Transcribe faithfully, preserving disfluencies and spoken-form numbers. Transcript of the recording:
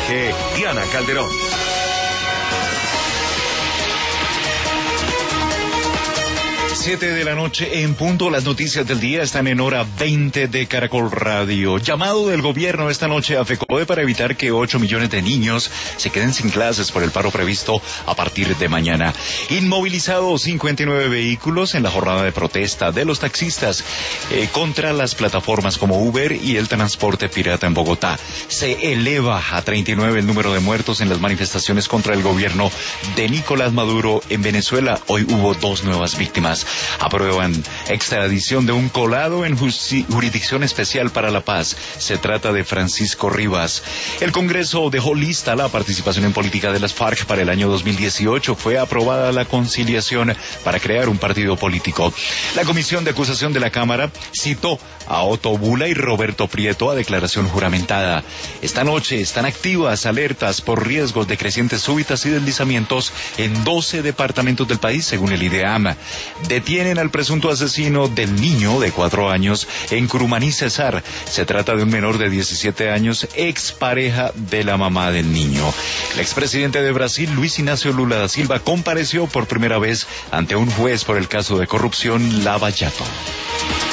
Dirige Diana Calderón. Siete de la noche en punto. Las noticias del día están en hora veinte de Caracol Radio. Llamado del gobierno esta noche a FECODE para evitar que ocho millones de niños se queden sin clases por el paro previsto a partir de mañana. Inmovilizados cincuenta y nueve vehículos en la jornada de protesta de los taxistas eh, contra las plataformas como Uber y el transporte pirata en Bogotá. Se eleva a treinta y nueve el número de muertos en las manifestaciones contra el gobierno de Nicolás Maduro en Venezuela. Hoy hubo dos nuevas víctimas. Aprueban extradición de un colado en jurisdicción especial para la paz. Se trata de Francisco Rivas. El Congreso dejó lista la participación en política de las FARC para el año dos mil dieciocho. Fue aprobada la conciliación para crear un partido político. La Comisión de Acusación de la Cámara citó a Otto Bula y Roberto Prieto a declaración juramentada. Esta noche están activas alertas por riesgos de crecientes súbitas y deslizamientos en doce departamentos del país, según el IDEAM. Detienen al presunto asesino del niño de cuatro años en Curumaní, Cesar. Se trata de un menor de diecisiete años, expareja de la mamá del niño. El expresidente de Brasil, Luis Ignacio Lula da Silva, compareció por primera vez ante un juez por el caso de corrupción Lava Jato.